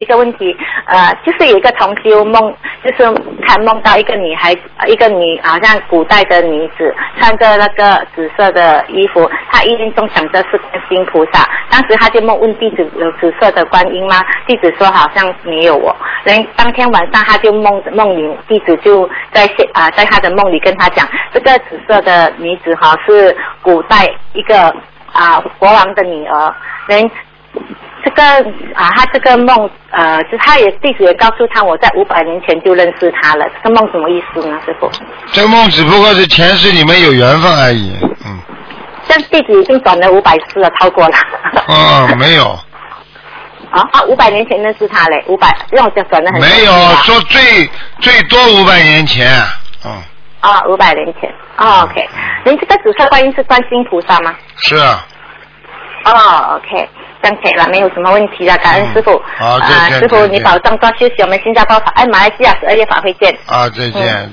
个问题，就是有一个同修梦，就是他梦到一个女孩，一个好像古代的女子，穿着那个紫色的衣服，她意念中想着是观世音菩萨，当时他就问弟子有紫色的观音吗？弟子说好像没有哦。然后当天晚上他就梦里，弟子就在他的梦里跟他讲，这个紫色的女子是古代一个国王的女儿。人这个他这个梦就弟子也告诉他，我在500年前就认识他了。这个梦什么意思呢，师父？ 这个梦只不过是前世你们有缘分而已。 像弟子已经转了500次了，超过了。 没有。 500年前认识他嘞，500让我转得很。 没有，说最多500年前。 500年前。OK。您这个紫色观音是观世音菩萨吗？ 是啊。 OK。这样可以了，没有什么问题了，感恩师父。 好，再见。 师父你保重多休息，我们新加坡马来西亚12月法会见。 再见。